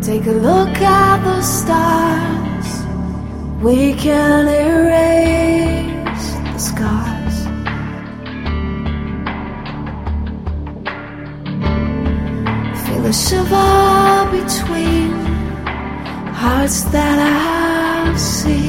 Take a look at the stars. We can erase the scars. Feel a shiver between hearts that I've seen.